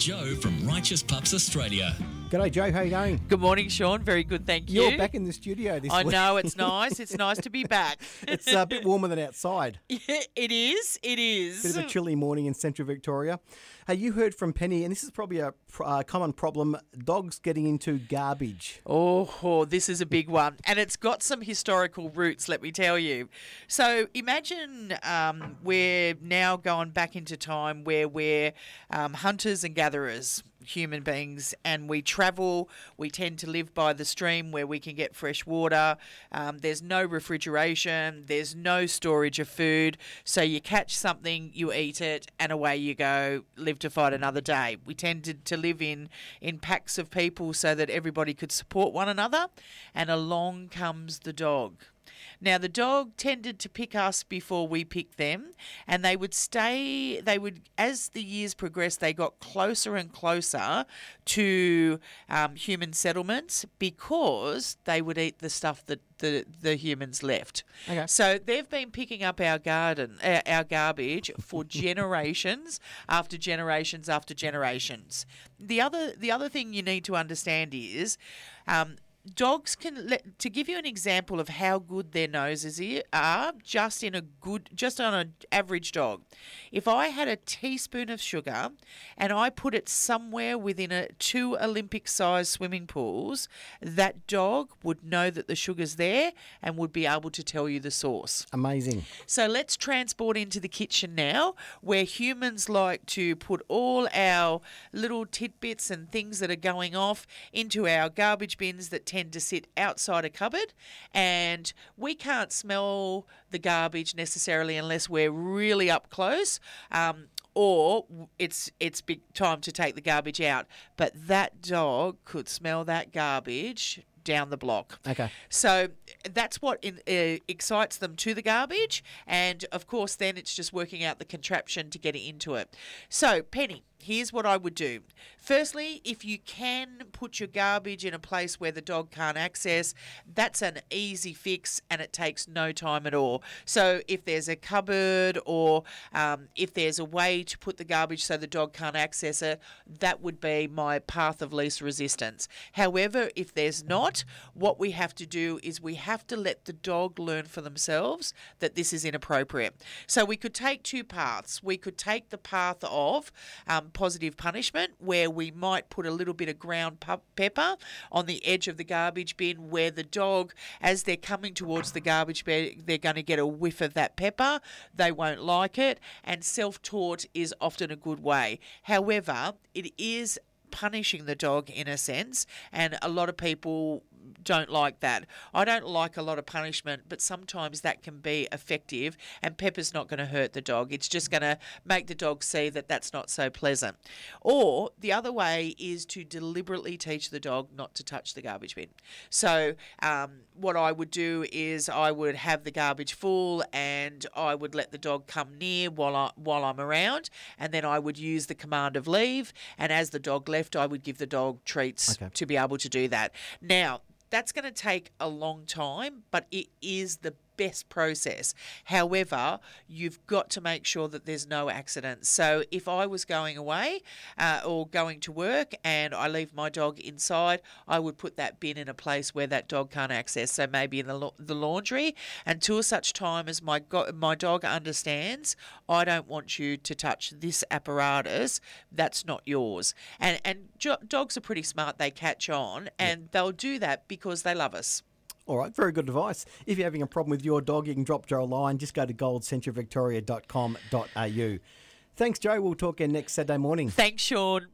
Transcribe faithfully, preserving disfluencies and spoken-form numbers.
Joe from Righteous Pups Australia. G'day, Joe. How you going? Good morning, Sean. Very good, thank you. You're back in the studio this I week. know, it's nice. It's nice to be back. It's a bit warmer than outside. Yeah, it is. It is. Bit of a chilly morning in central Victoria. Hey, you heard from Penny, and this is probably a uh, common problem, dogs getting into garbage. Oh, oh, this is a big one. And it's got some historical roots, let me tell you. So imagine um, we're now going back into time where we're um, hunters and gatherers, human beings, and we travel. We tend to live by the stream where we can get fresh water. Um, there's no refrigeration. There's no storage of food. So you catch something, you eat it, and away you go, live to fight another day. We tended to live in, in packs of people so that everybody could support one another, and along comes the dog. Now, the dog tended to pick us before we picked them, and they would stay, they would, as the years progressed, they got closer and closer to um, human settlements because they would eat the stuff that the, the humans left. Okay. So they've been picking up our garden, uh, our garbage for generations after generations after generations. The other, the other thing you need to understand is, um, dogs can, let, to give you an example of how good their noses are, just in a good, just on an average dog. If I had a teaspoon of sugar and I put it somewhere within a two Olympic-sized swimming pools, that dog would know that the sugar's there and would be able to tell you the source. Amazing. So let's transport into the kitchen now, where humans like to put all our little tidbits and things that are going off into our garbage bins that tend to sit outside a cupboard, and we can't smell the garbage necessarily unless we're really up close. Um, or it's it's big time to take the garbage out. But that dog could smell that garbage down the block. Okay. So that's what in, uh, excites them to the garbage, and of course then it's just working out the contraption to get it into it. So, Penny, here's what I would do. Firstly, if you can put your garbage in a place where the dog can't access, that's an easy fix and it takes no time at all. So if there's a cupboard or um, if there's a way to put the garbage so the dog can't access it, that would be my path of least resistance. However, if there's not, what we have to do is we have to let the dog learn for themselves that this is inappropriate. So we could take two paths. We could take the path of um, positive punishment, where we might put a little bit of ground pu- pepper on the edge of the garbage bin, where the dog, as they're coming towards the garbage bin, they're going to get a whiff of that pepper. They won't like it, and self-taught is often a good way. However, it is punishing the dog in a sense, and a lot of people don't like that. I don't like a lot of punishment, but sometimes that can be effective, and pepper's not going to hurt the dog. It's just going to make the dog see that that's not so pleasant. Or the other way is to deliberately teach the dog not to touch the garbage bin. So um, what I would do is I would have the garbage full and I would let the dog come near while, I, while I'm around, and then I would use the command of leave, and as the dog left, I would give the dog treats Okay. to be able to do that. Now, that's going to take a long time, but it is the best process. However, you've got to make sure that there's no accidents. So if I was going away uh, or going to work and I leave my dog inside, I would put that bin in a place where that dog can't access. So maybe in the, la- the laundry, until such time as my go- my dog understands, I don't want you to touch this apparatus. That's not yours. And and jo- dogs are pretty smart. They catch on, and yeah. they'll do that because they love us. All right, very good advice. If you're having a problem with your dog, you can drop Joe a line. Just go to gold central victoria dot com dot a u. Thanks, Joe. We'll talk again next Saturday morning. Thanks, Sean.